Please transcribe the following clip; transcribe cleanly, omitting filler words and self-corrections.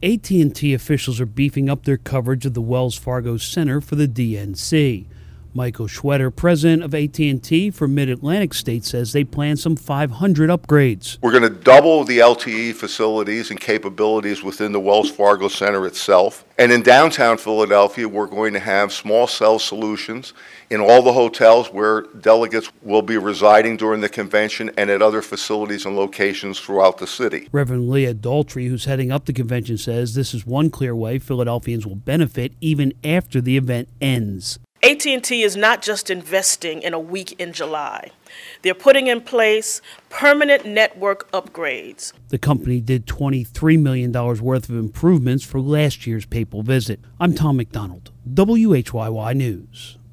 AT&T officials are beefing up their coverage of the Wells Fargo Center for the DNC. Michael Schwetter, president of AT&T for Mid-Atlantic States, says they plan some 500 upgrades. We're going to double the LTE facilities and capabilities within the Wells Fargo Center itself. And in downtown Philadelphia, we're going to have small cell solutions in all the hotels where delegates will be residing during the convention and at other facilities and locations throughout the city. Reverend Leah Daltrey, who's heading up the convention, says this is one clear way Philadelphians will benefit even after the event ends. AT&T is not just investing in a week in July. They're putting in place permanent network upgrades. The company did $23 million worth of improvements for last year's papal visit. I'm Tom McDonald, WHYY News.